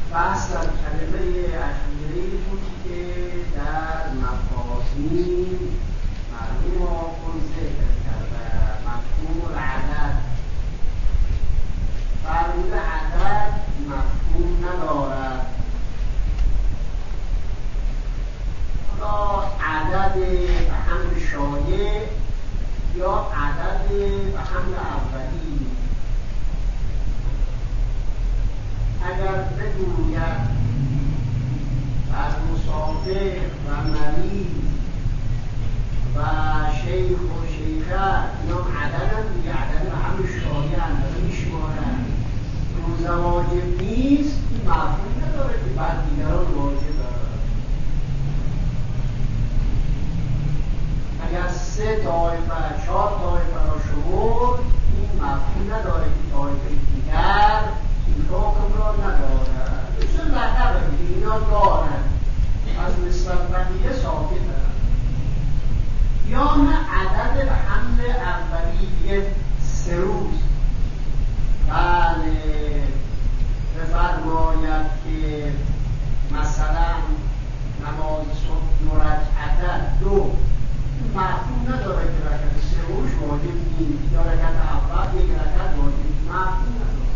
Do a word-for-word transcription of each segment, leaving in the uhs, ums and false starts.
بحث در کلمه اخیری بود که در مفاهیم معلوم آخون ذکر کرده مفهوم العدد. فرمود عدد مفهوم ندارد. حالا عدد به حمل شایع یا عدد به حمل اولی، اگر بگوید بر مسافر و مریض و شیخ و شیخه اینا عدد هم دیگه عدد به حمل شایع اندازه میشمارن. روزه واجب نیست، این مفهوم نداره که بعد دیگران واجب دارد. اگر سه طایفه چهار طایفه را شمرد، این مفهوم نداره که طایفه دیگر این حکم را ندارد. مثل لقبه دیگه اینا دارن، از نسبت بقیه ثابت دارن. یا نه عدد به حمل اولی دیگه سه روز. بله بفرماید که مثلا نماز صبح دو رکعته دو مفهوم نداره که رکعت سه روش واجب نیست یا رکعت اول یک رکعت واجب نیست، مفهوم نداره.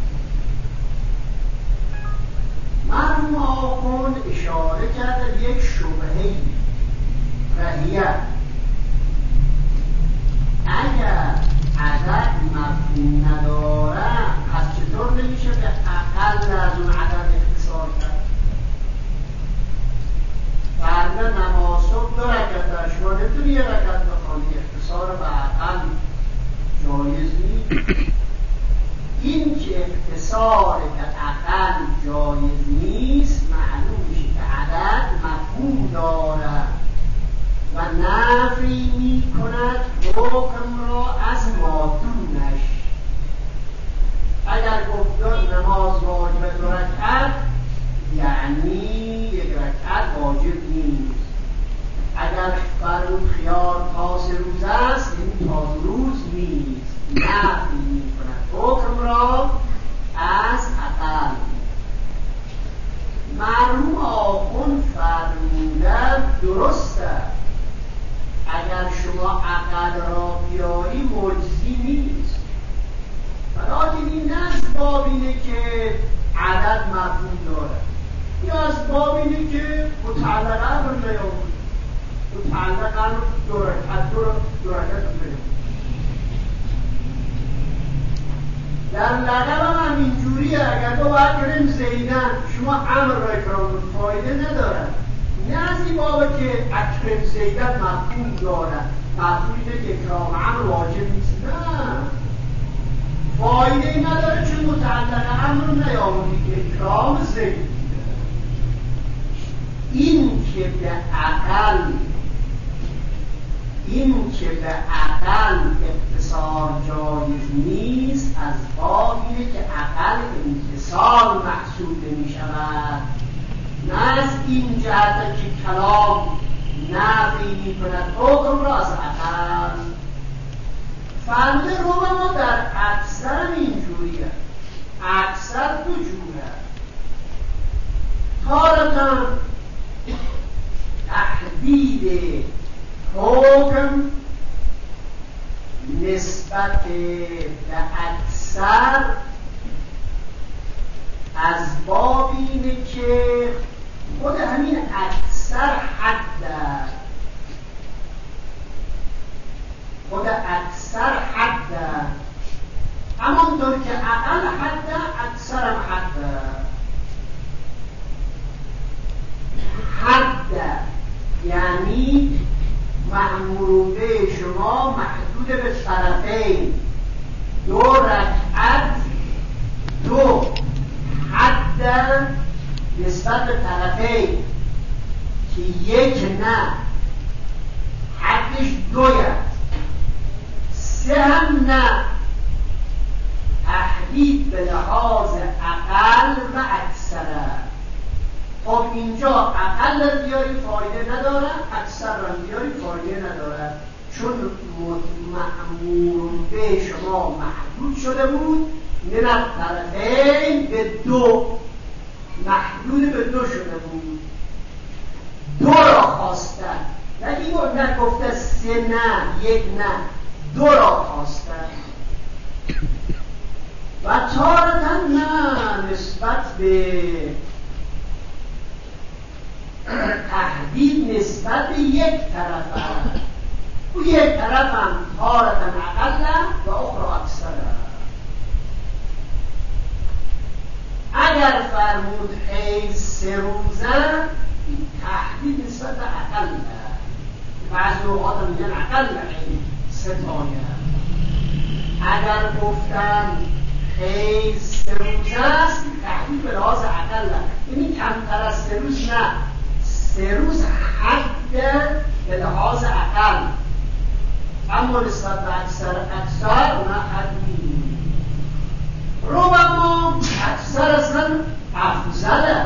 مرحوم آخوند اشاره کرده یک شبهه‌ای رهیه، اگر عدد مفهوم نداره پس چطور نمیشه به اقل از اون عدد اختصار کرد؟ فرد نماز صبح دو رکعت، شما نمیتونی یه رکعت بخوانی، اختصار به اقل جایز نیست. این که اختصار به اقل جایز نیست معلوم میشه که عدد مفهوم داره و نفی می کند حکم را از مادونش. اگر گفت نماز واجب دو رکعت یعنی یک رکعت واجب نیست. اگر فرمود خیار تاس روز است این تاس روز نیست، نفی می کند حکم را از اقل. مرحوم آخوند فرمودن درسته، اگر شما عقل را بیاری مجزی نیست، ولیکن این نه از باب اینه که عدد مفهوم داره، یا از باب اینه که متعلق امر نیامد، متعلق امر دو رکعت دو رکعت بیاریم. در لقب هم اینجوریه، اگر تو باید کریم زیدن شما امر را اکرام فایده نداره، نه از این بابه که اکرم زیدن مفهوم داره، مفهوم اینه که اکرام امر واجب نیست، نه فایده ای نداره چون متعلق امر نیامدی که اکرام زید. این که به عقل این که به عقل اختصار جایز نیست از باب اینه که عقل انتصال محسوب نمی شود، نه از این جهت که کلام نفی می کند حکم را از عقل. فرموده رو ما در اکثر اینجوریه، اکثر دو جوره. تارتاً تحدید حکم نسبت به اکثر از باب اینه که خود همین اکثر حد خود اکثر حد همانطور که اقل حد اکثر هم حد حد یعنی مأمور به شما محدود به طرفین، دو رکعت دو حد نسبت به طرفین که یک نه حدش دویت، سه هم نه تحدید به لحاظ اقل و اکثره. خب اینجا اقل را بیاری فایده نداره، اکثر را بیاری فایده نداره، چون مأمور به شما محدود شده بود من الطرفین به دو، محدود نه یک نه دو را خواستن و تارتا نه نسبت به تهدید نسبت به یک طرف هم. او یک طرف هم تارتا اقل و اخرى اکثر. اگر فرمود حیض سه روزه تهدید نسبت به اقل، بعضی اوقات هم میگن اقل حیض سه تایه. اگر گفتن حیض سه روزه است تهدید به لحاظ اقل، یعنی کمتر از سه روز نه، سه روز حد به لحاظ اقل، اما نسبت به اکثر اکثر نه حدی. ربما اکثر اصلا افضله،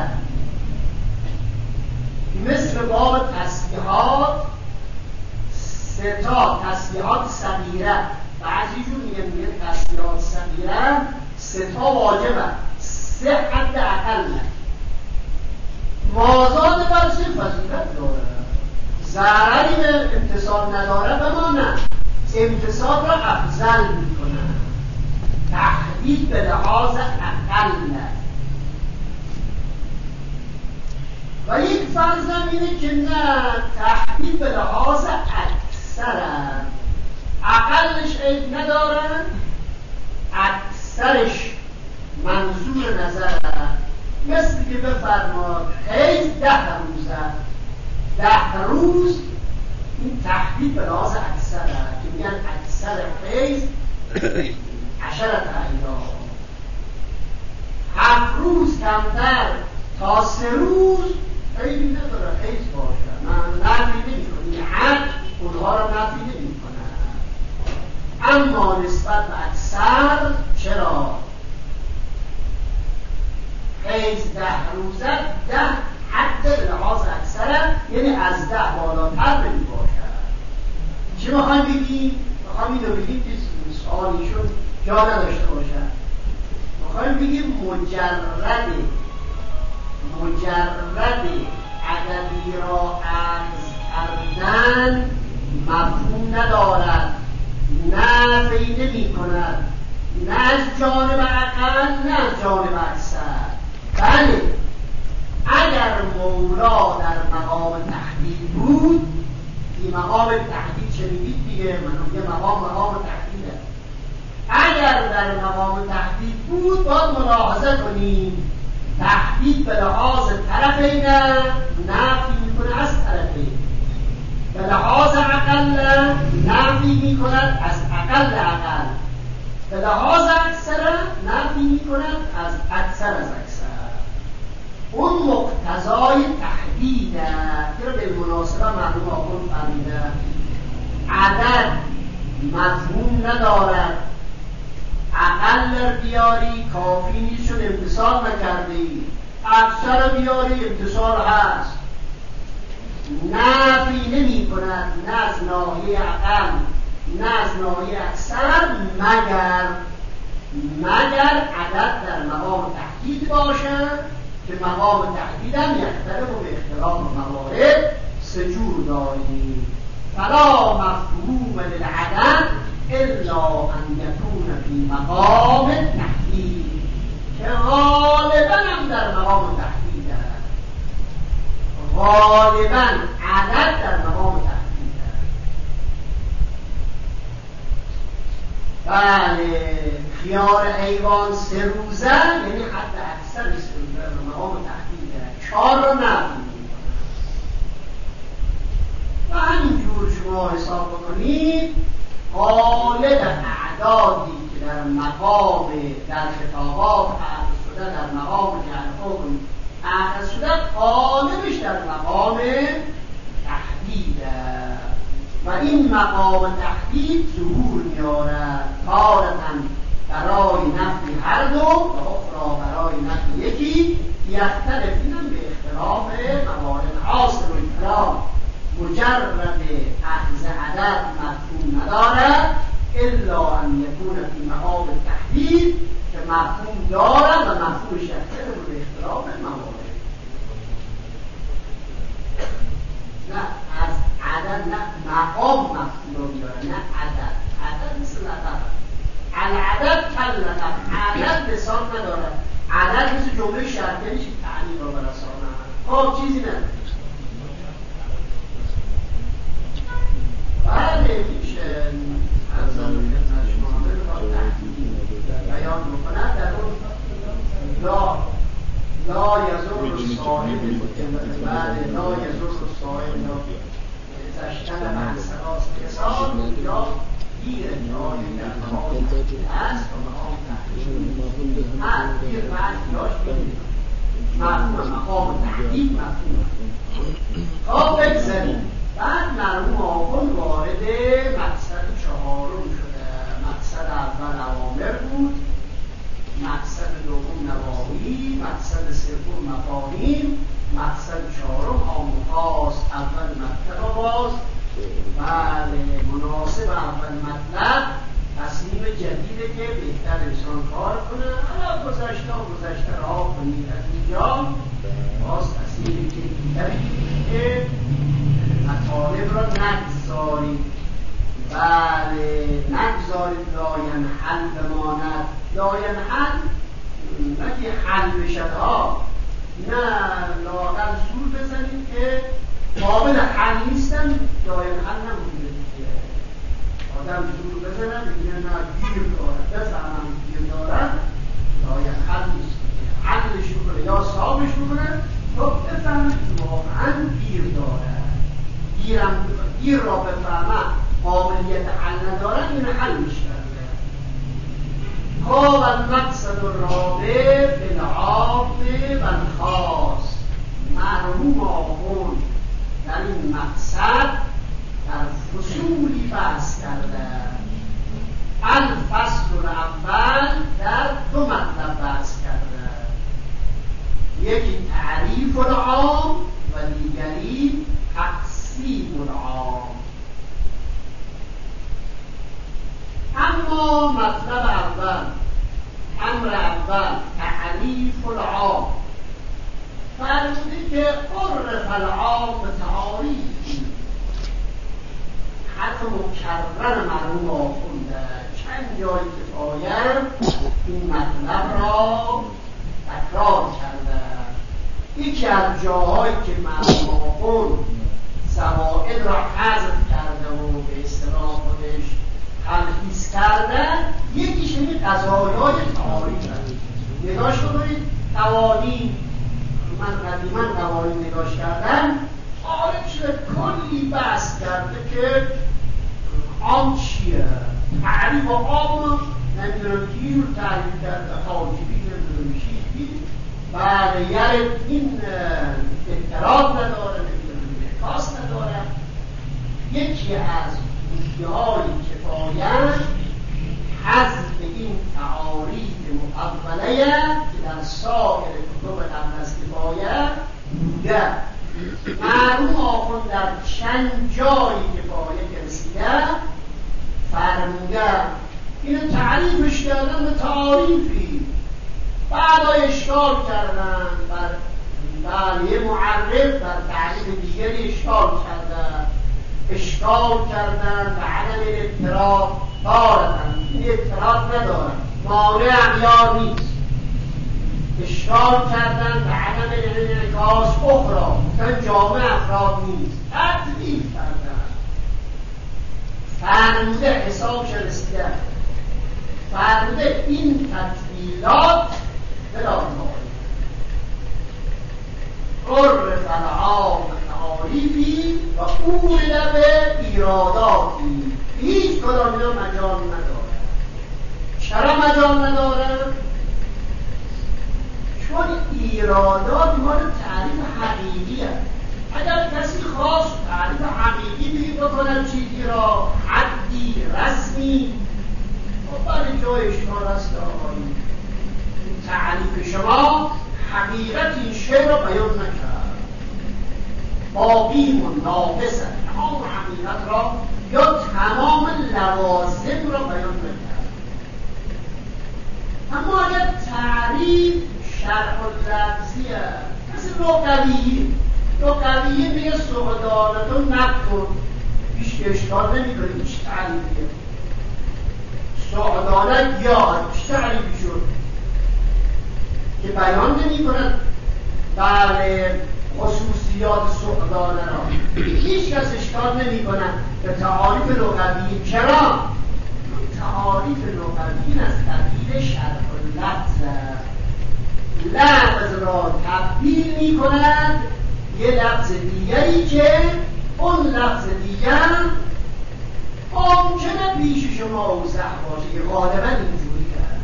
مثل باب تسبیحات سه تا تسبیحات صغیره، بعضی جور میگن میگن تسبیحات صغیره سه تا واجبه، سه حد اقله. مازاد بر چه فضیلت داره، ضرری به امتصال نداره، بمانه امتصال را افضل میکنه. تحدید به لحاظ اقل و یک فرضم اینه که نه، تحدید به لحاظ اکثر، اقلش عیب نداره، اکثرش منظور نظر، مثل که بفرماد حیض ده روزه، ده روز این تحدید به لحاظ اکثره که میگن اکثر حیض عشرت ایام، هفت روز کمتر تا سه روز عیبی نداره حیض باشه، من نفی نمی کنی، حد اونها را نفی نمی کنه. اما نسبت به اکثر چرا؟ حیض ده روزه، ده حد به لحاظ اکثره، یعنی از ده بالاتر نمی باشه. چی میخوایم بگیم؟ میخوایم اینو بگیم که سوالی شد جا نداشته باشه. میخوایم بگیم مجرد مجرد عددی را عرض کردن مفهوم ندارد، نفی نمی کند، نه از جانب اقل نه از جانب اکثر. بله اگر مولا در مقام تحدید بود، این مقام تحدید شنیدید دیگه، من میگم مقام مقام تحدیده، اگر در مقام تحدید بود باید ملاحظه کنیم تحدید به لحاظ طرفین نفی میکنه از طرفین، به لحاظ اقل نفی میکند از اقل اقل، به لحاظ اکثر نفی میکند از اکثر از اکثر. اون مقتضای تحدیده که رو به مناسبه معلوم آقون فهمیده. عدد مفهوم ندارد، اقل بیاری کافی نیست چون امتصال نکردی، اکثر بیاری امتصال هست، نفی نمی کند نه از ناحیه اقل نه از ناحیه اکثر، مگر مگر عدد در مقام تحدید باشه که مقام تحدید هم یختلف و به اختلاف موارد سجور داریم. فلا مفهوم للعدد الا ان یکون فی مقام تحدید، که غالبا هم در مقام تحدید هست، غالبا عدد در مقام تحدید هست. بله خیار حیوان سه روزه یعنی حد اکثر سه روزه در مقام تحدید هست، چهار رو نفی و همینجور شما حساب بکنید غالب اعدادی که در مقام در خطابات اخذ شده، در مقام جهل اخذ شده، غالبش در مقام تحدید و این مقام تحدید ظهور میارد تارتاً برای نفی هر دو و اخرى برای نفی یکی، یختلفین هم به اختلاف موارد. حاصل اختلاف مجرد اخذ عدد مفهوم ندارد الا ان یکون فی مقام تحدید، که مفهوم دارد و مفهوم شکل به اختلاف موارد. نه از عدد نه مقام مفهوم رو بیاره، نداره. عدد مثل جمله شرطی نیست تعلیق رو برسانه. خب چیزی نداره. بله میشه از زمین مشمانه رو بیان بکنن در اون لا لا یزور صاحب بله لا یزور صاحب زشتن محصراس کسان یا گیر جایی در مقام هست و مقام تحریم هست گیر معنیاش بگیرم مفهوم مقام تحریم مفهوم تا بگذاریم. بعد مرحوم آقل وارد مقصد چهارم شده. مقصد اول اوامر بود، مقصد دوم نواهی، مقصد سوم مفاهیم، مقصد چهارم عام و خاص. اول مطلب باز بله مناسب اول مطلب تصمیم جدیده که بهتر انسان کار کنه. حالا گذشته و گذشته رها کنید. از اینجا باز تصمیم جدیدی که مطالب را نگذارید. بله نگذارید لاینحل بماند. لاینحل نه که حل بشد ها، نه لااقل زور بزنید که قابل حل نیستن. لاینحل نمونده دیگه. آدم زور بزنه بگیره نه گیر دارد بفهمم گیر دارد لاینحل نیست دیگه. حلش بکنه یا صابش بکنه تو بفهمه که واقعا گیر دارد. گیرم گیر را بفهمم قابلیت حل ندارد این حل میشن. ها و المقصد الرابع بالعام و الخاص. مرحوم آخوند در این مقصد در فصولی بحث کرده. الفصل الاول در دو مطلب بحث کرده. یکی تعریف العام و دیگری تقسیم العام. اما مطلب اول، امر اول تعریف العام، فرموده که عرف العام تعاریف. حرف مکرر مرحوم آخونده چند جای کفایت این مطلب را تکرار کرده. یکی از جاهایی که مرحوم آخوند زوائد را حذف کرده و به اصطلاح خودش تلخیص کردن، یکیش این قضایای تعاریف هست. نگاش کنید قوانین، من قدیما قوانین نگاش کردم عارف شده کلی بحث کرده که عام چیه، تعریف عام نمیدونم کی رو تعریف کرده، حاجبی نمیدونم چی. بله یعنی این اعتراض نداره، نمیدونم انعکاس نداره. یکی از های کفایت حذف این تعاریف مقبله که در سایر کتب قبل از کفایت بوده. معلوم آخوند در چند جای کفایت رسیده فرموده اینو تعریفش کردن به تعاریفی، بعدا اشکال کردن بر بر یه معرف بر تعریف دیگری اشکال کردن اشکال کردن به عدم اضطراب دارن. این اضطراب ندارن، مانع اغیار نیست. اشکال کردن به عدم انعکاس اخرى، گفتن جامع افراد نیست. تطبیق کردن فرموده حسابش رسیده، فرموده این تطبیلات بلا عرف العام تعاریفی و اول به ایراداتی. هیچ کدام اینا مجال نداره. چرا مجال نداره؟ چون ایرادات مال تعریف حقیقی هست. اگر کسی خواست تعریف حقیقی بگید بکنن چیزی را حدی رسمی و برای جای اشکال هست آقایی تعریف شما حقیقت این شعر را بیان نکرد، باقی و ناقص تمام حقیقت را یا تمام لوازم را بیان نکرد. اما اگر تعریف شرح و لفظیه مثل لغویه، لغویه میگه سعدانتو نکن، هیچ اشکال نمیکنه، هیچ تعریفیه. سعدانت یا هیچ تعریفی شد. که بیان نمی کند بله خصوصیات سعدانه را. هیچ کس اشکال نمی کند به تعاریف لغوی. چرا؟ تعاریف لغوی از قبیل شرح اللفظ، لفظ را تبدیل می کند یه لفظ دیگری که اون لفظ دیگر ممکنه پیش شما اوضح باشه که غالبا اینجوری کرد.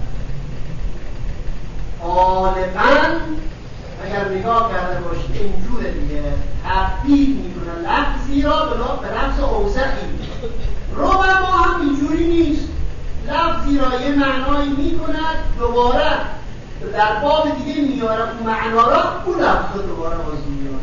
غالبا اگر نگاه کرده باشید اینجور دیگه تبدیل میکنه لفظی را به لفظ اوضحی. ربما هم اینجوری نیست، لفظی را یه معنایی میکند دوباره در باب دیگه میاره اون معنا را، اون لفظ را دوباره باز میاره،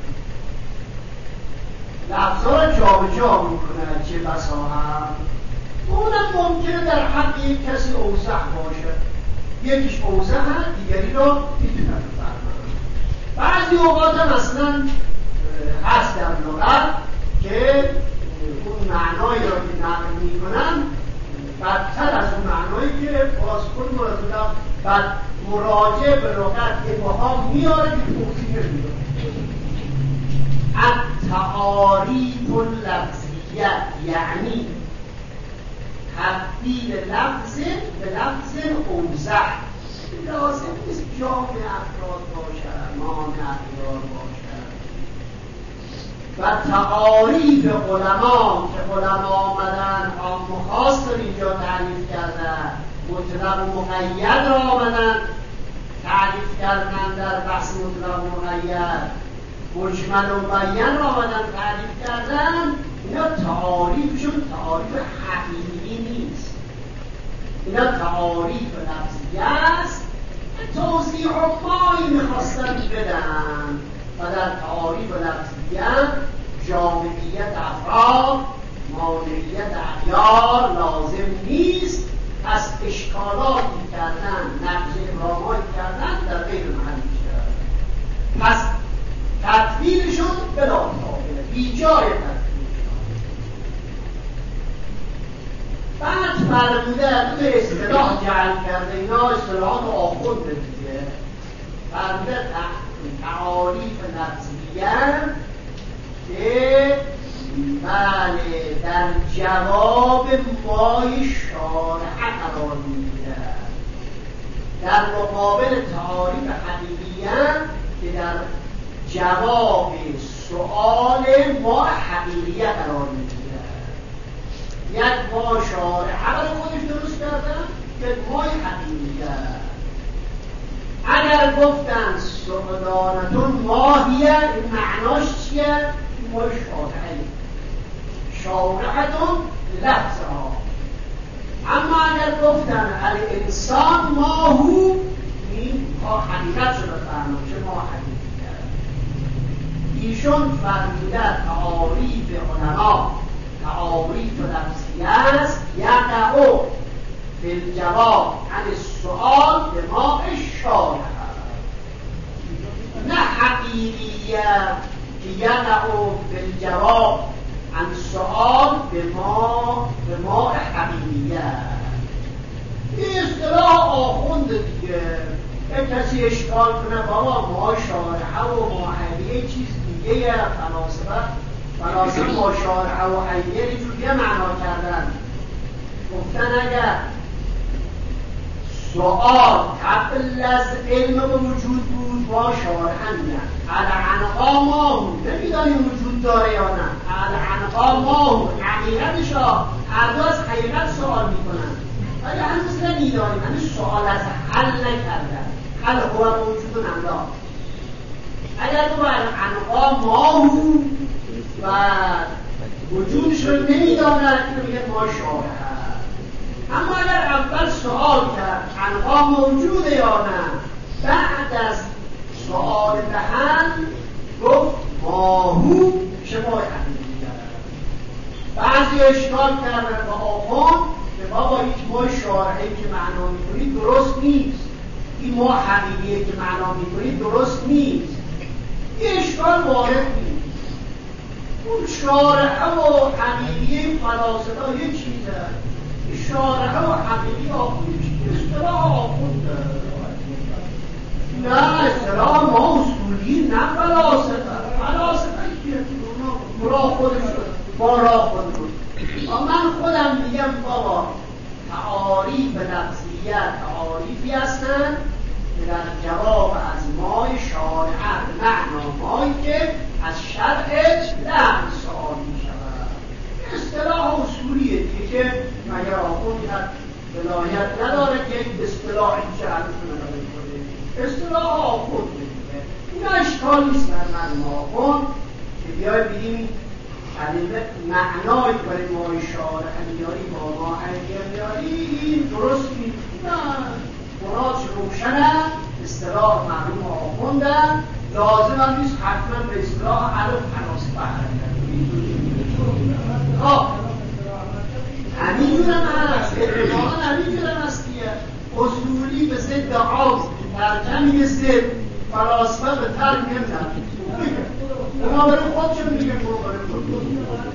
لفظ را جا به جا میکنه. چه بسا هم اونم ممکنه در حق یک کسی اوضح باشه، یکیش اوضح هست دیگری را میتونه بفرمه. بعضی اوقات هم اصلا هست در لغت که اون معنایی را که نقل میکنن بدتر از اون معنایی که باز خود مرتبط بعد مراجع به لغت ابهام میاره که توضیح نمیده. التعاریف اللفظیه یعنی تبدیل لفظ به لفظ اوضح. لازم نیست جامع افراد باشد، مانع اغیار باشد. و تعاریف علما که علما آمدن عام و خاص رو اینجا تعریف کردن، مطلق و مقید را آمدن تعریف کردن در بحث مطلق و مقید، مجمل و بیان را آمدن تعریف کردن. اینا تعاریفشون تعاریف حقیقی نیست، اینا تعاریف لفظی است که توضیح مایی میخواستن بدن و در تعاریف لفظی جامعیت افراد مانعیت اغیار لازم نیست. پس اشکالاتی کردن، نقض ابرامایی کردن در غیر محلی کردن. پس تطبیلشون بلا تابه بی جای تطبیلشون. بعد فرموده به اصطلاح جعل کرده، اینا اصطلاحات آخوند دیگه، فرموده تعاریف لفظیه که بله در جواب مای شارحه قرار میگیره، در مقابل تعاریف حقیقیه که در جواب سؤال ما حقیقیه قرار میگیره. یک ما شارحه برای خودش درست کردن که مای حقیقیه. اگر گفتن سعدانتون ماهیه، این معناش چیه؟ ما شارحه شارحتون لفظها. اما اگر گفتن الانسان ماهو، این ما حقیقت شده فرمان چه ما حقیقیه. ایشون فرمیده تعاریف علما تعاریف لفظی است، یقعو بالجواب عن السؤال به ما شارحه، نه حقیقیه که یقعو بالجواب عن السؤال به ما به ما حقیقیه. این اصطلاح آخوند دیگه. یک کسی اشکال کنه بابا ما شارحه و ما حقیقیه چیز دیگه، فلاسفه فلاسفه ما شارحه و حقیقیه اینجور یه معنا کردن. گفتن اگر سؤال قبل از علم به وجود بود ما شارحه میگن العنقا ماهو، نمیدانیم وجود داره یا نه. العنقا ماهو حقیقتش ها هر دو از حقیقت سؤال میکنن ولی هنوز نمیدانیم، هنوز سؤال از حل نکردن. حل هو موجود نملا. اگر تو العنقا ماهو و وجودش رو نمیدانن که میگه ما شارحه. اما اگر اول سؤال کرد عنقا موجوده یا نه، بعد از سؤال دهن گفت ماهو چه ما حقیقی کرد. بعضی اشکال کردن با آخوان که بابا هیچ ما شارحه‌ای که معنا میکنید درست نیست، این ما حقیقیه که معنا میکنید درست نیست. این اشکال وارد نیست. اون شارحه و حقیقی فلاسفه یه چیزه، شارحه و حقیقی آخونده اصطلاح آخونده اصولی نه فلاسفه. فلاسفه کیه؟ راه خودش با راه خودش. من خودم میگم بابا تعاریف لفظیت تعاریفی هستند که در جواب از مای شارع معنامایی که از شرعش لحظ سوال می شود. اصطلاح اصولیه دیگه که مگر آخوندی ولایت نداره که یک اصطلاح جهت کنه. اصطلاح آخوند دیگه این اشکال نیست در من آخوند که بیای بگیم کلمه معنای برای مای شارع میاری با ما میاری این درست نیست. نه مرادش روشنه، اصطلاح معلوم آخوندن، لازم هم نیست حتما به اصطلاح علم فلاسفه حرکت کنید. همین جورم هست، اتفاقا همین جورم هست دیگه. اصولی به ضد عام، ترجمی به ضد فلاسفه به ترک نمیدن. اونا برای خودشون میگه برو برای خودشون.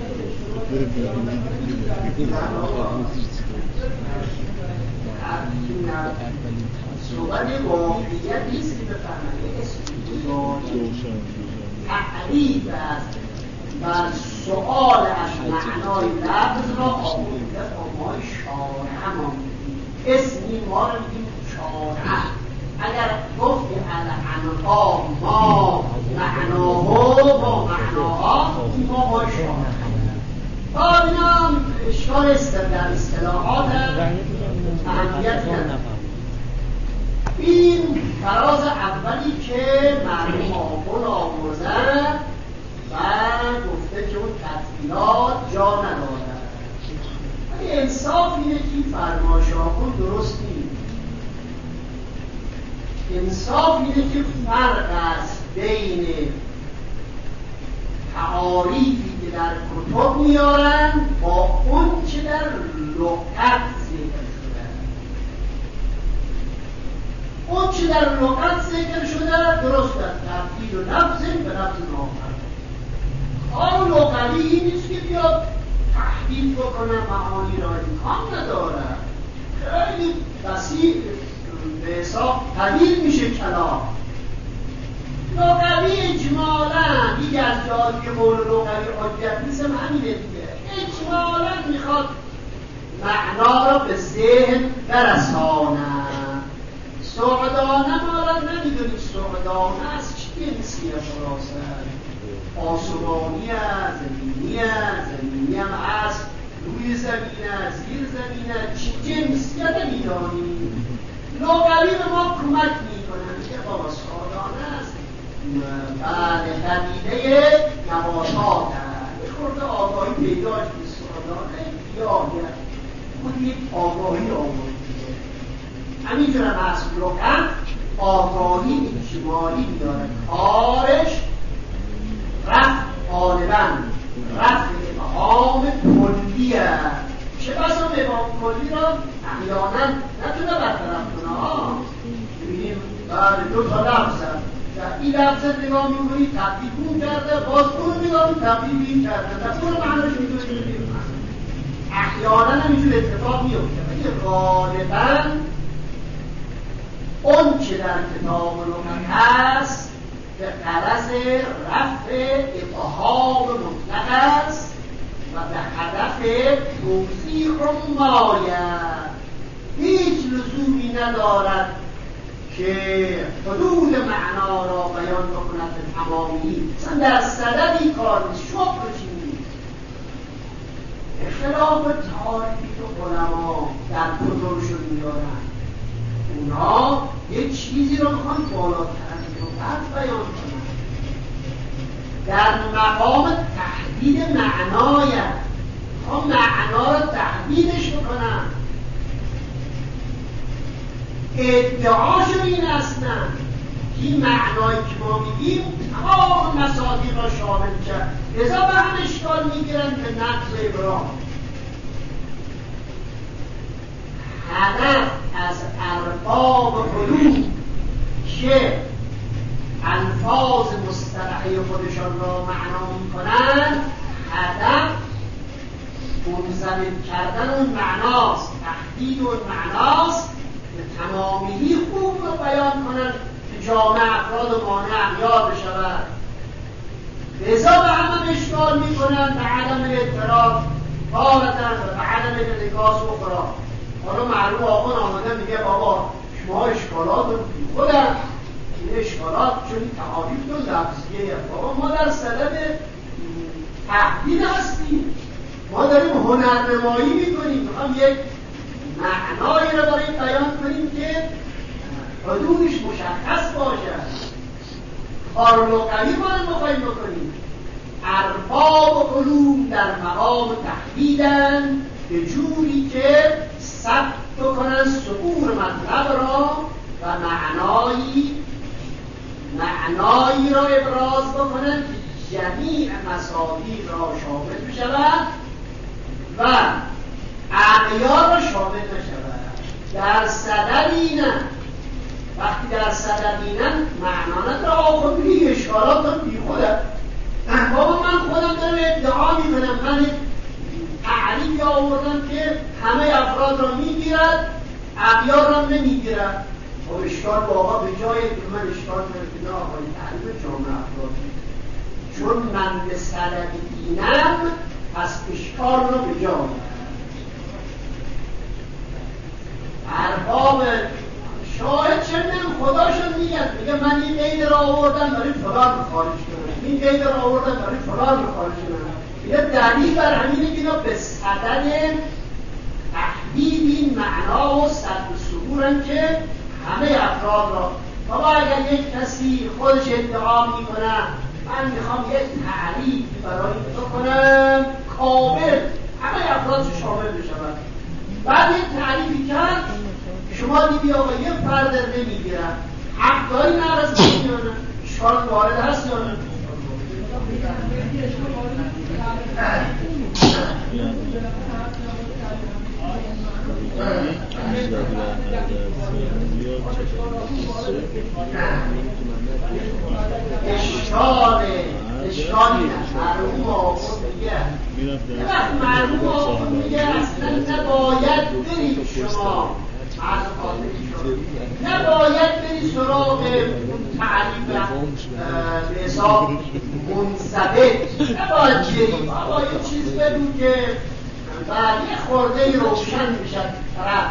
صحبت واقعیت نیست که بفرمایه اسم تعریف است و سؤال از معنای لفظ را آموزیت آمای شارع ما میگیم. اسمی ما را میگیم شارع. اگر گفتی الانها ما معناها با معناها این ما با شارع با اینا اشکال است در اصطلاحات اهمیت نداره. این فراز اولی که مرحوم آخوند آوردن و گفته که اون تطبیلات جا ندارد. ولی انصاف اینه که فرمایش آخوند درست نیست. انصاف اینه که فرق است بین تعاریفی که در کتب میارن با اون چه در لغت ذکر شده. اون چه در لغت ذکر شده درست است. تبدیل و لفظ به لفظ آخر. کار لغوی نیست که بیاد تحلیل بکنه معانی را امکان نداره. خیلی وسیع به حساب طویل میشه کلام. لغوی اجمالاً دیگه از جایی قول لغوی حجت نیست همینه دیگه. اجمالاً میخواد معنا را به ذهن برسانه. سعدانه مالا نمیدونید سعدانه از چی جنسیه خلاصه؟ آسمانی هست، زمینی هست، زمینی هم هست، روی زمین هست، زیر زمین هست، چی جنسیه نمیدانید. لغوی به ما کمک میکنن که بابا سعدانه است. بعد قبیله نباتات هست یه خورده آگاهی پیداش به سعدانه بیاید خود یک آگاهی آگاهی همینجور هم هست لغت آگاهی اجمالی میداره. کارش رفت غالبا رفت ابهام کلی هست. چه بسا ابهام کلی را احیانا نتونه برطرف کنه. ببینیم بله دو تا لفظ هست، این لفظ نگاه میکنی تبدیل کن کرده، باز اون نگاه میکنی تبدیل این کرده، در اون معنیش میتونی بگیم احیانا همینجور اتفاق میفته. ولی غالبا اون که در کتاب لغت هست به غرض رفع ابهام مطلق است و به هدف توضیح مایه. هیچ لزومی ندارد که حدود معنا را بیان بکند به تمامی. مثلا در صددی کار نیست، شکرش نیست. اختلاف تعاریفی که علما در کتبشون میارن اونا یک چیزی رو میخوان بالاتر از لغت بیان کنن. در مقام تحدید معنای میخوان معنا رو تحدیدش بکنن. ادعاشون این اصلا این معنایی که ما میگیم تمام مصادیق را شامل کرد. لذا به هم اشکال میگیرن که نقض ابرام. هدف از ارباب علوم که الفاظ مصطلحی خودشان را معنا میکنند، هدف منضبط کردن اون معناست، تحدید اون معناست، به تمامی خوب رو بیان کنن که جامعه افراد مانع اغیار بشود. لذا به همه اشکال میکنن به عدم اعتراض تارتن و به عدم انعکاس اخرى. حالا معلوم آقا آمده میگه بابا شما اشکالات رو خودم این اشکالات چون این تعاریف تو لفظیه بابا ما در صدد تحلیل هستیم، ما داریم هنرنمایی میکنیم، میخوام یک معنایی رو برای بیان کنیم که حدودش مشخص باشه. کارلوقوی ما رو مخواهیم بکنیم. ارباب علوم در مقام تحلیلن به جوری که ثبت بکنن سطور مطلب را و معنایی معنایی را ابراز بکنن که جمیع مصادیق را شامل بشود و اغیار را شامل نشود. در صدد اینن، وقتی در صدد اینن معنا نداره آقا بی اشکالات رو بی خودم بابا من خودم دارم ادعا میکنم من تعریفی آوردم که همه افراد را میگیرد اغیار را نمیگیرد. خب اشکال بابا به جای که من اشکال کنم که نه آقا این تعریف جامعه افرادی چون من به صدد اینم پس اشکال را به جای ارباب شاید چندم خداشون میگن میگه من این قید را آوردم برای فلان رو خارج کنم، این قید را آوردم برای فلان رو خارج کنم. میگه دلیل بر همینه که اینا به صدد تحلیل این معنا و صدر صدورن که همه افراد را. بابا اگر یک کسی خودش ادعا میکنه من میخوام یک تعریف برای تو کنم کامل همه افراد شامل بشود، بعد یک تعریفی کرد شما دیدی آقا یه فرد نمیگیرن حق داری نرس میگیرن اشکال وارد هست یا نه؟ اشکال اشکالی نه معلوم آقا میگه یه وقت معلوم آقا میگه اصلا نباید برید شما نباید بری سراغ تعریف به حساب منضبط، نباید بری بابا یه چیز بگو که یه خورده روشن میشد طرف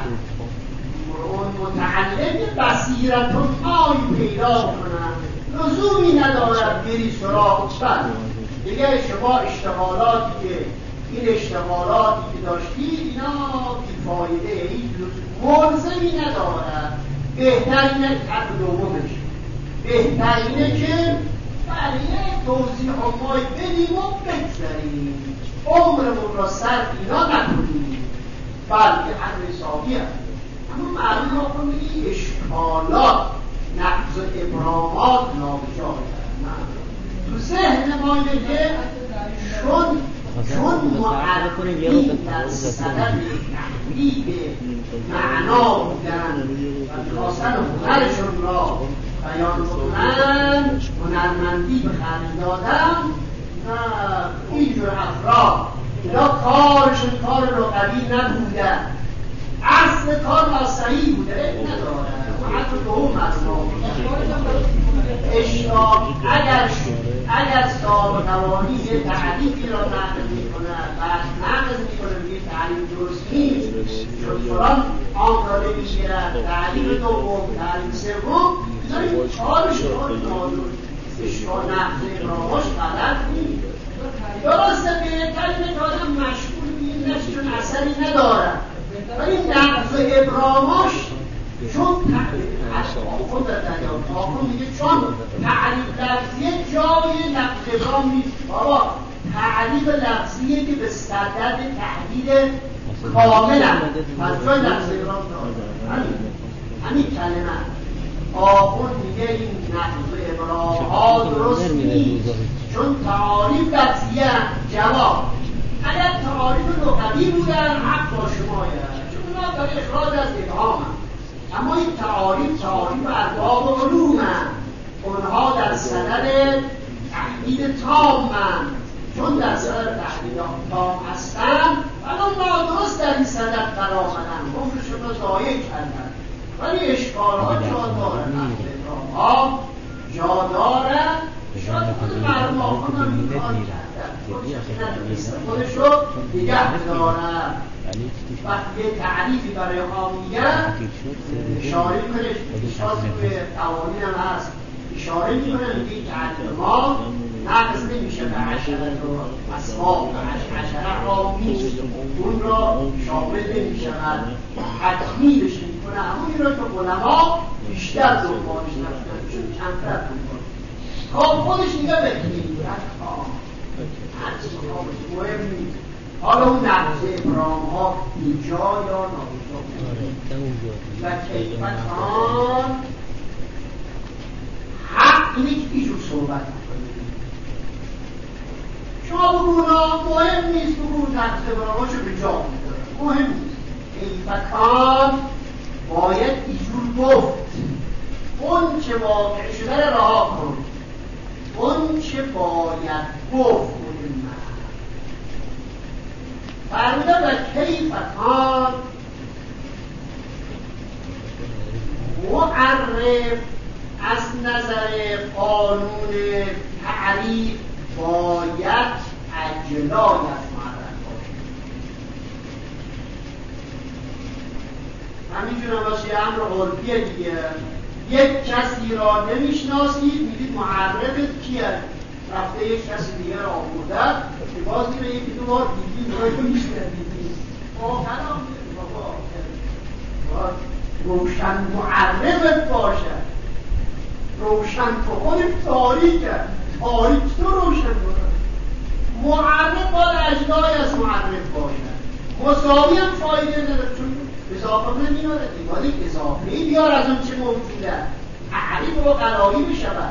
متعلم بصیرتون آی پیدا کنن لزومی ندارد بری سراغ بند دیگه شما اشتغالاتی که این اشتغالاتی که داشتی اینا بیفایده هیچ ملزمی ندارد. بهترینه حرف دومش بهترینه که برای توضیح مای بدیم و بگذاریم عمرمون را صرف اینا نکنیم بلکه حرف حسابی هست. اما معلوم ها کنید این اشکالات نقض و ابرامات نابجا تو ذهن ما که چون چون معرفی در صدد تحلیل معنا بودن و میخواستن هنرشون را بیان بکنن هنرمندی به خرج دادن اینجور افراد اینا کارشون کار لغوی نبودن اصل کار ناصحیح بوده نداره و حتی به اون مطمئن اشتاق اگر اگر صاحب قوانی یه تعریفی را نقل میکنه بعد نقل میکنه میگه تعریف درست نیست چون فلان آن را نمیگیرد تعریف دوم تعریف سوم این کارش کار نادرست اشتاق نقل اقراهاش غلط نیست درسته بهترینه که آدم مشغول بینش چون اثری ندارد ولی نقض و ابراماش چون خود در دریان تاکن میگه چون تعریف لفظیه جای نقض ابرام نیست بابا تعریف لفظیه که به صدد تحلیل کامل هم پس جای نقض ابرام داره همین کلمه آخون میگه این نقض و ابرام ها درست نیست چون تعریف لفظیه جواب اگر تعریف لغوی بودن حق با شما چون اونا داره اخراج از ابهام هم. اما این تعریف تعریف ارباب علوم هم. اونها در صدد تحلیل تام هم. چون در صدد تحلیل تام هستن ولی نادرست در این صدد قرار آمدن عمرشون رو ضایع کردن ولی اشکال ها جا دارن ها جا دارد. شاید خود مردم آخون هم این کار کردن خودش رو نگه دارد. وقتی یه تعریفی برای ما میگن اشاره میکنه، شازی به قوانین هم هست، اشاره میکنه میگه تعریف ما نقص نمیشه به عشرت و اسباب و عشرت را نیست، اون را شامل نمیشود، حتمی بشه میکنه همونی را که علما بیشتر دنبالش نفتن چون کمتر دنبالش خب خودش میگه بکنید هرچی که مهم نیست. حالا اون نقض ابرام ها اینجا یا ناینجا و کیفتان حق اینه که ایجور صحبت میکنه. شما بگونا مهم نیست بگون نقض ابرام ها شو به جا میداره، مهم نیست. کیفتان باید ایجور گفت اون چه واقع شده رها کن، اون چه باید گفت فرموده و کیفتان معرف از نظر قانون تعریف باید اجلای از معرف باشه. همینجور هم باشه یه امر عرفیه دیگه، یک کسی را نمیشناسید میدید معرفت کیه، رفته یک کسی دیگه را آورده که باز دیگه یکی دو بار دیدی نوعی رو میشنیدید واقعا هم بابا روشن معرفت باشه، روشن تو خود تاریکه، تاریک تو روشن باشه. معرف باید اجلای از معرف باشه، مساوی هم فایده نداره چون اضافه نمیاره، باید اضافه بیار از اون چه موجوده، تعریف رو قلایی بشود.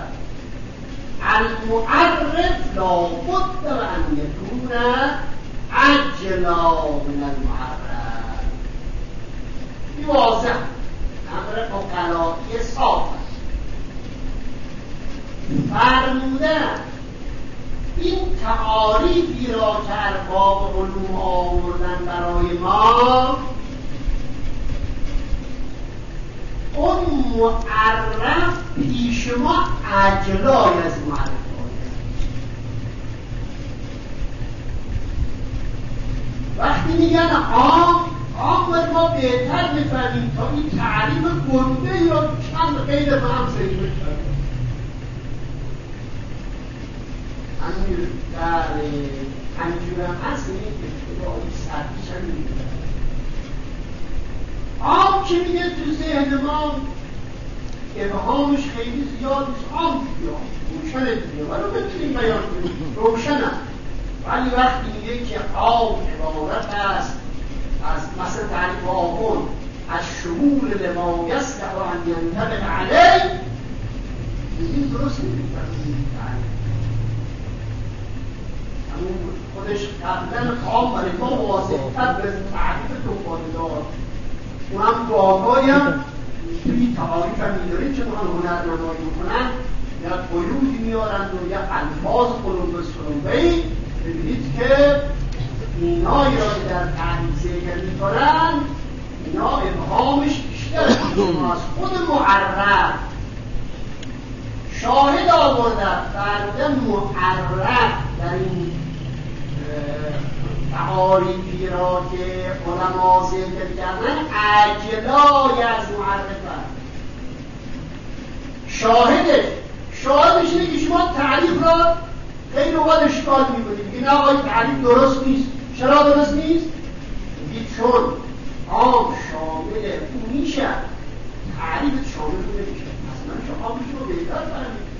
المعرف لابد و ان یکون اجلا من المعرف. این واضح امر اقلایی صاف فرموده. این تعاریفی را که ارباب علوم آوردن برای ما، اون معرف پیش ما اجلای از معرف باید. وقتی میگن عام عام باید ما بهتر بفهمیم تا این تعریف گنده یا چند غیر به هم سیده شد. همین در همینجور هم هست این که با این سرپیش هم میگه عام که میگه تو ذهن ما ابهامش خیلی زیاد نیست، عام بیاد روشنه دیگه ولی بتونیم بیان کنیم روشنه. ولی وقتی میگه که عام عبارت است از مثل تعریف آخون از شمول لما یصلح ان ینطبق علیه، این درست نمی‌فهمیم همون خودش قبلا عام برای ما واضح‌تر به تعریف دنباله دار. اونم گاه‌هایی هم توی تعاریف هم می‌دارید چون هم هنرنمایی می‌کنن یا قیودی میارند و یا الفاظ قلوبس قلوبه‌ای ببینید که اینایی را که در تعریف ذکر می‌کنن اینا ابهامش بیشتر از خود معرف. شاهد آوردن فرد معرف در این تعاریفی را که علما ذکر کردن اجلای از معرفت. شاهدش شاهدش اینه که شما تعریف را خیلی اوقات اشکال می‌کنید، این آقای تعریف درست نیست. چرا درست نیست؟ میگید چون عام شامل اون میشه، تعریف شامل اون نمیشه. اصلا شما میشه بهتر فهمید.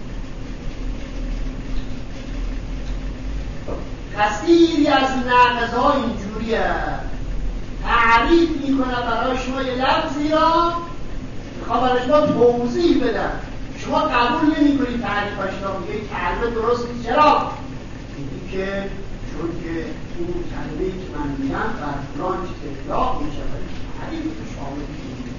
کثیری از نقض‌ها اینجوریه، تعریف میکنه برای شما یه لفظی را میخواد برای شما توضیح بدن، شما قبول نمی‌کنید تعریفش را، میگه تعریف درست نیست. چرا؟ میگه که چون که این کلمه‌ای که من میگم بر فلان چیز اطلاق میشه ولی تعریف تو شامل میشه.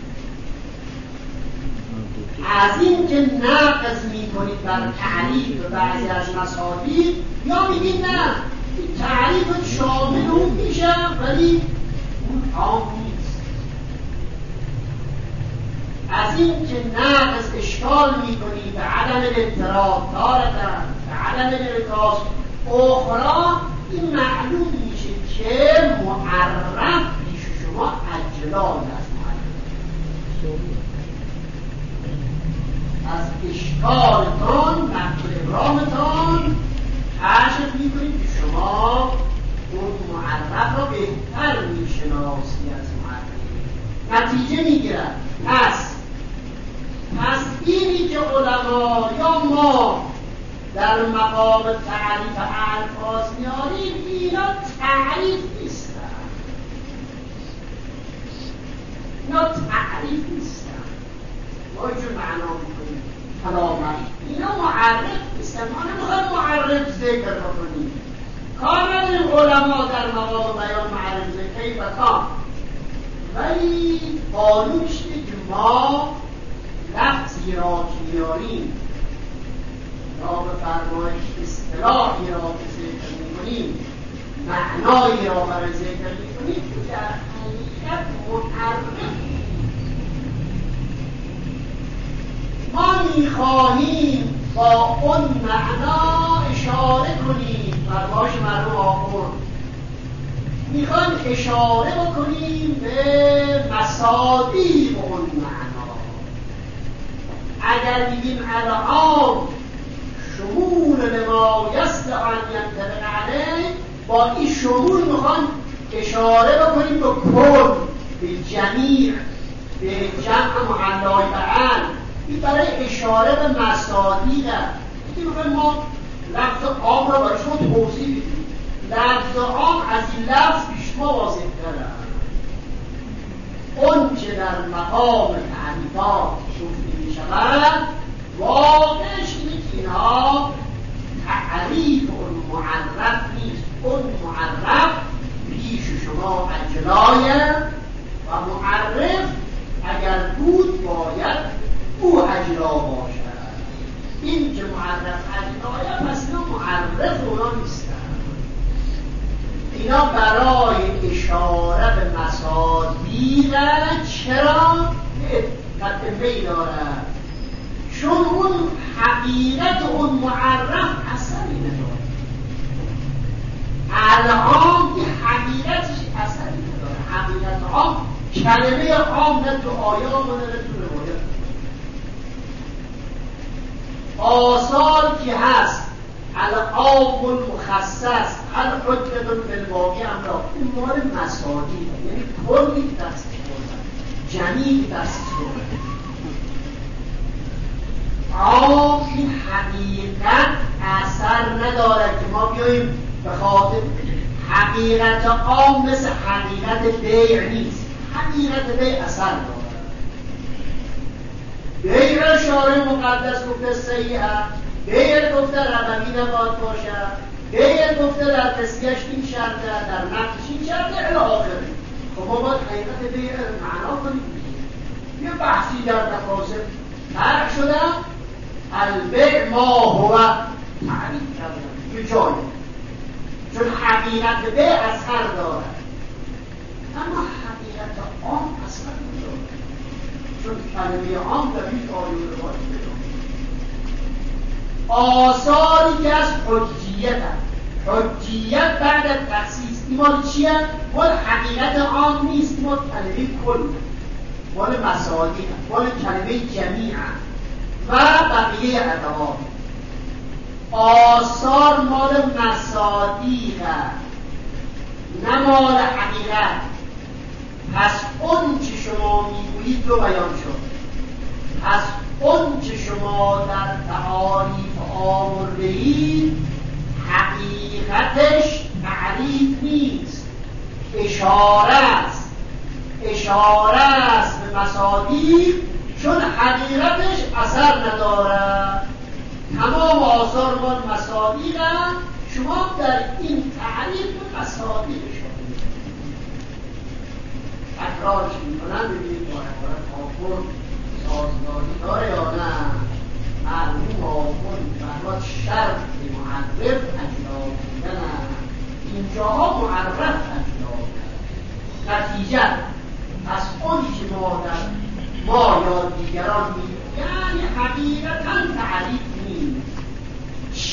از این که نقض میکنید بر تعریف بعضی از مصادیق یا میگید نه تعریف شامل اون میشه ولی اون عام نیست. از این که نقض اشکال میکنید به عدم الاضطراب تارة عدم الانعکاس اخرى این معلوم میشه که معرف پیش شما اجلال است. از اشکالتان نقل ابرامتان کشف میکنید که شما اون معرف را بهتر میشناسی از معرف. نتیجه میگیرد پس پس اینی که علما یا ما در مقام تعریف الفاظ میاریم اینا تعریف نیستن، اینا تعریف نیستن. ما چون معنا میکنیم کلامش اینا معرف نیستن. ما نمیخوایم معرف ذکر بکنیم، کار نداریم علما در مقام بیان معرف ذکری و کام، ولی قانونش که ما لفظی را که میاریم یا به فرمایش اصطلاحی را که ذکر میکنیم معنایی را برای ذکر میکنیم که در حقیقت معرف ما میخواهیم با اون معنا اشاره کنیم. فرمایش مرحوم آخر میخوایم اشاره بکنیم به مصادیق اون معنا. اگر بگیم العام شمول لما یستطیع ان ينطبق علیه، با این شمول میخوایم اشاره بکنیم به کل، به جمیع، به جمع محلای بعل. این برای اشاره به مصادیق است. این میخوایم ما لفظ عام را برای شما توضیح بدیم. لفظ عام از این لفظ بیشتر واضح تره. اون که در مقام تعریفات گفته می شود واقعش اینه که اینها تعریف اون معرف نیست. اون معرف پیش شما اجلایه و معرف اگر بود باید او اجلا باشد. این که معرف اجلایه پس اینا معرف اونا نیستن. اینا برای اشاره به مصادیق. چرا؟ مقدمه‌ای دارد، چون اون حقیقت اون معرف اثری نداره. العام این حقیقتش اثری نداره. حقیقت عام کلمه عام نه تو آیام و نه تو روایت. آثار که هست العام المخصص الحجة بالواقع امرا، این مال مصادیق، یعنی کلی دست بردن، جمیع دست بردن. عام این حقیقت اثر نداره که ما بیاییم به خاطر حقیقت عام مثل حقیقت بیع نیست. حقیقت بیع اثر داره. بیع شارع مقدس گفته صحیحه، بیع گفته ربوی نباید باشد، بیع گفته در تسکیش این شرطه، در نقش این شرطه الی آخره. خب ما باید حقیقت بیع معنا کنیم. یه بحثی در تفاصیل طرح شده، البیع ما هو تعریف کردن یه جایی، چون حقیقت بیع اثر دارد اما حقیقت عام اثر ندارد، چون کلمه عام در هیچ آیه و روایت پیدا. آثاری که از حجیت هست، حجیت بعد از تخصیص، این مال چیه؟ مال حقیقت عام نیست، مال کلمه کل، مال مصادیق، مال کلمه جمیع و بقیه ادوات. آثار مال مصادیق نه مال حقیقت. پس اون چه شما میگویید رو بیان شد. پس اون چه شما در تعاریف آورده‌اید حقیقتش تعریف نیست، اشاره است. اشاره است به مصادیق، چون حقیقتش اثر ندارد. تمام آثار مال مصادیق هم، شما در این تعریف به مصادیق شما تکرارش میکنن. ببینید با عبارت آخر سازگاری داره یا نه. معلوم آخر فرماد شرط معرف اجلا بودن، اینجاها معرف اجلا بودن. نتیجه از اون که ما در ما یا دیگران میگن یعنی حقیقتا تعریف نیست.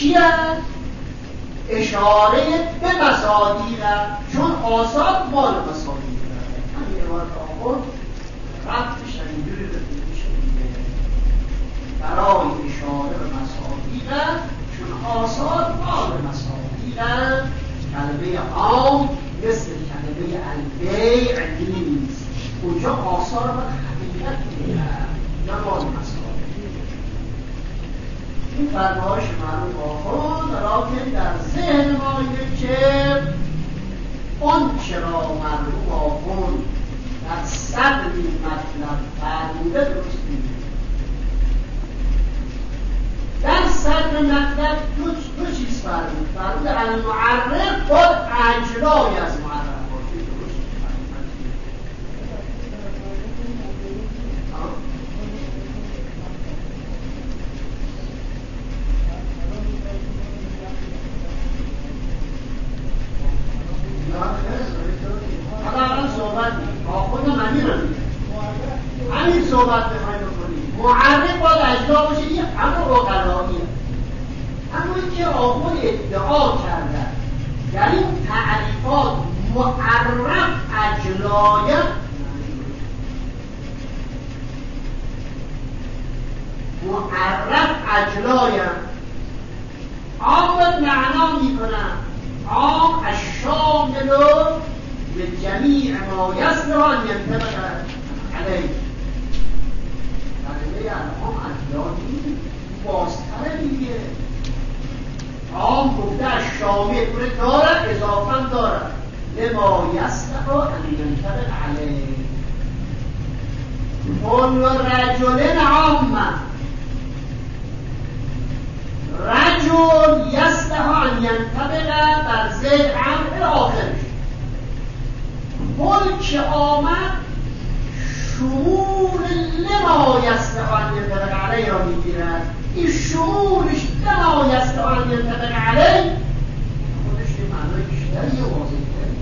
چی است؟ اشاره به مصادیق چون آثار مال مصادیق همین عبارت آخر رفتش اینجوری رفته میشه دیگه برای اشاره به مصادیق چون آثار مال مصادیق کلمه عام مثل کلمه البیع نیست اونجا آثار و حقیقت میگه نه مال مصادیق این فرمایش معروف آخون راکن در ذهن ما که اون چرا معروف آخون در صدر این مطلب فرموده درست میده در صدر مطلب دو, دو چیز فرمود فرمود المعرف با اجلای از معرف باشه درست همین صحبت بخواهیم بکنیم معرف باید اجزا باشه یه همه اقلاییه همونی که آخون ادعا کردن در این تعریفات معرف اجلایه معرف اجلایه عام معنا میکنن عام الشامل به جمیع ما یصلح ان ينطبق علیه کلمه الهام اجلایی بازتره دیگه عام گفته از شامل کنه داره اضافه داره لما یصلح ان ينطبق علیه کل رجل عامه رجل یصلح ان ينطبق بر زید عام آخرش کل که آمد شمول لما یصلح ان ينطبق علیه را میگیرد این شمولش لما یصلح ان ينطبق علیه خودش یه معنای بیشتری و واضح‌تری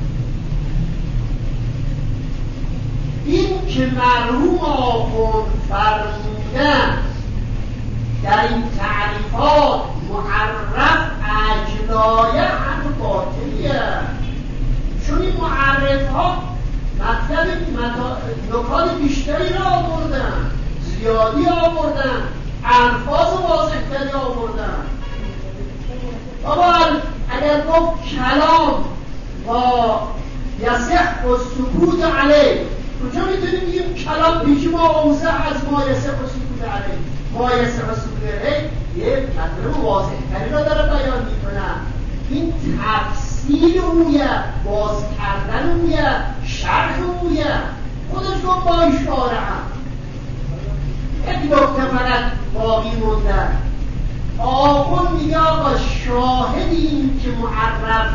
این که مرحوم آخوند فرمودن در این تعریفات معرف اجلایه هم باطلیه چون این معرف ها مطلب نکات بیشتری را آوردن زیادی آوردن الفاظ واضح‌تری آوردن بابا اگر گفت کلام و یصح السکوت علیه کجا میتونیم بگیم کلام پیش ما اوسع از ما یصح السکوت علیه ما یصح السکوت علیه یک مطلب واضح‌تری را داره بیان میکنن این تفسیر اویه باز کردن اویه شرح اویه خودش گفت با اشاره هم یک نکته فقط باقی مونده آخون میگه آقا شاهدیم که معرف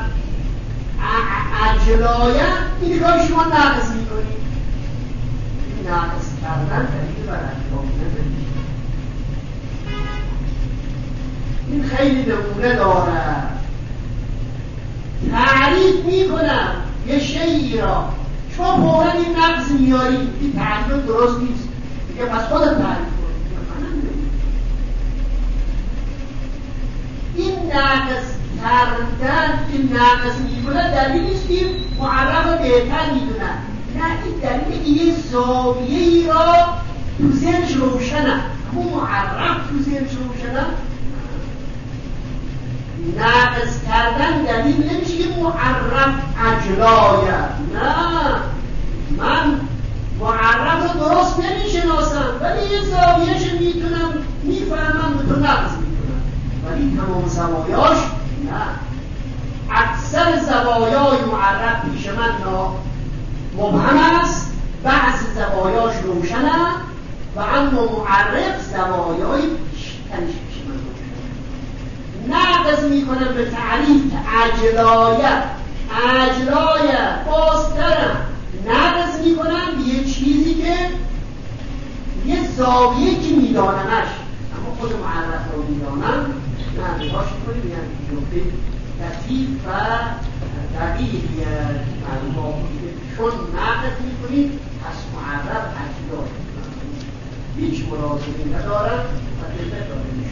اجلایه این کار شما نقص میکنید این نقص کردن دلیل بر انجام نمیشه این خیلی نمونه داره تعریف میکنم یه شیئی را شما فوراً این نقص میارید این تعریف درست نیست دیگه پس خودت تعریف کنید این نقص کردن این نقص میکنه دلیل نیست که معرف بهتر میدونن نه این دلیل یه زاویه‌ای را تو ذهنش روشنه اما معرف تو ذهنش روشنه نقص کردن دلیل نمیشه که معرف اجلایه نه من معرف رو درست نمیشناسم ولی یه زاویهش میتونم میفهمم به تو نقص میکنم ولی تمام زوایاش نه اکثر زوایای معرف پیش من مبهم است بعض زوایاش روشنه و اما معرف زوایای بیشترش پیش من نقض میکنم به تعریف اجلایه اجلایه بازترم نقض میکنم به یه چیزی که یه زاویه که میدانمش اما خود معرف رو میدانم نقضاش کنیم یعنی نقطه لطیف و دقیق معلومات چون نقض میکنیم پس معرف اجلایه هیچ مرازمی ندارم و دل ندارم